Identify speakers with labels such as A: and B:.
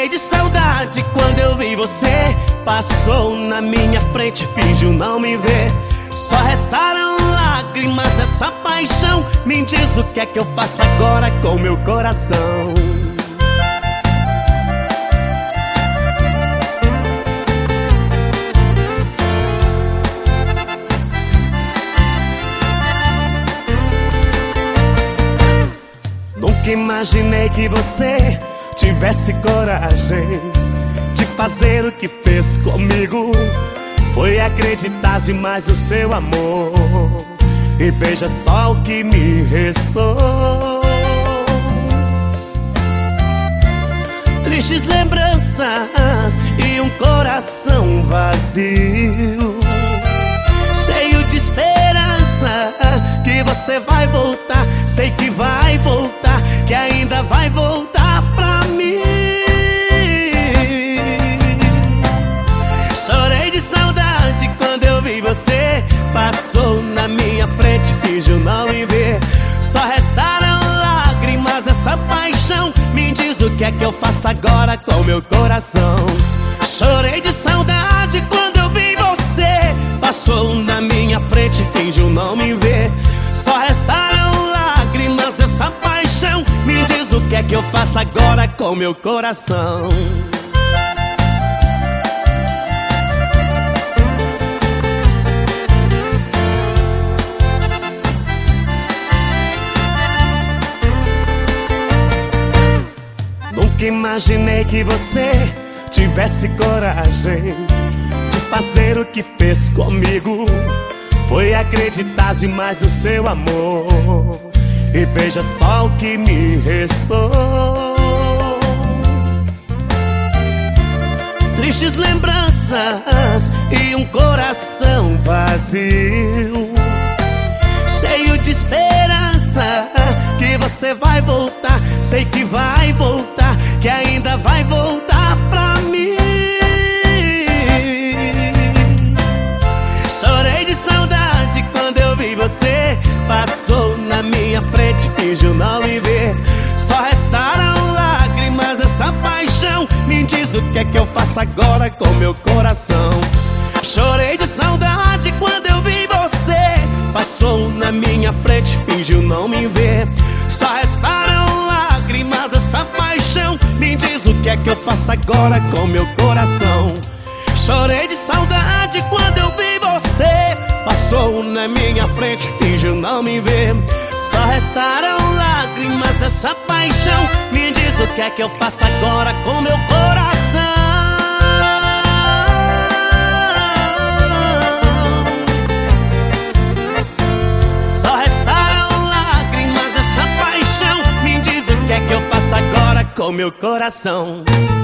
A: Chorei de saudade quando eu vi você. Passou na minha frente, fingiu não me ver. Só restaram lágrimas dessa paixão. Me diz o que é que eu faço agora com meu coração. Nunca imaginei que você tivesse coragem de fazer o que fez comigo. Foi acreditar demais no seu amor, e veja só o que me restou. Tristes lembranças e um coração vazio, cheio de esperança que você vai voltar. Sei que vai voltar, que ainda vai voltar pra mim. Chorei de saudade quando eu vi você. Passou na minha frente, fingiu não me ver. Só restaram lágrimas dessa paixão. Me diz o que é que eu faço agora com meu coração. Chorei de saudade quando eu vi você. Passou na minha frente, fingiu não me ver. Só restaram lágrimas dessa paixão. Me diz o que é que eu faço agora com meu coração. Nunca imaginei que você tivesse coragem de fazer o que fez comigo. Foi acreditar demais no seu amor, e veja só o que me restou. Tristes lembranças e um coração vazio, cheio de esperança que você vai voltar. Sei que vai voltar, que ainda vai voltar pra mim. Chorei de saudade quando eu vi você. Passou na minha frente, fingiu não me ver. Só restaram lágrimas dessa paixão. Me diz o que é que eu faço agora com meu coração. Chorei de saudade quando eu vi você. Passou na minha frente, fingiu não me ver. Só restaram lágrimas dessa paixão. Me diz o que é que eu faço agora com meu coração. Chorei de saudade quando eu vi você. Passou na minha frente, fingiu não me ver. Só restaram lágrimas dessa paixão. Me diz o que é que eu faço agora com meu coração. Só restaram lágrimas dessa paixão. Me diz o que é que eu faço agora com meu coração.